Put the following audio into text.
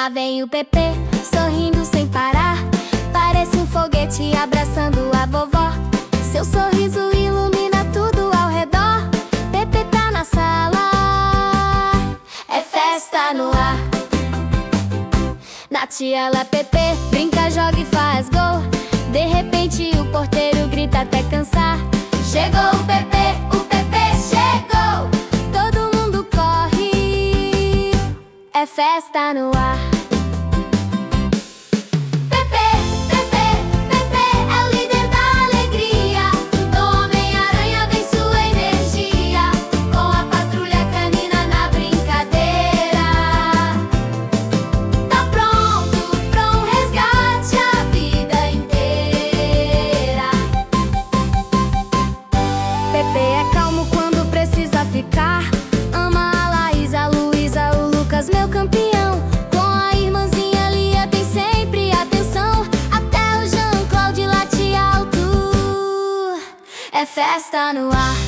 Lá vem o Pepe, sorrindo sem parar. Parece um foguete abraçando a vovó. Seu sorriso ilumina tudo ao redor. Pepe tá na sala, é festa no ar. Na tiela Pepe brinca, joga e faz gol. De repente o porteiro grita até cansar: chegou o Pepe chegou! Todo mundo corre, é festa no ar. Pepe é o líder da alegria. Do Homem-Aranha vem sua energia. Com a patrulha canina na brincadeira. Tá pronto pra um resgate a vida inteira. Pepe é calmo quando precisa ficar. Ama a Laís, a Luísa, o Lucas, meu campeão. Com a irmãzinha Lia tem sempre atenção. Até o Jean-Claude late alto, é festa no ar.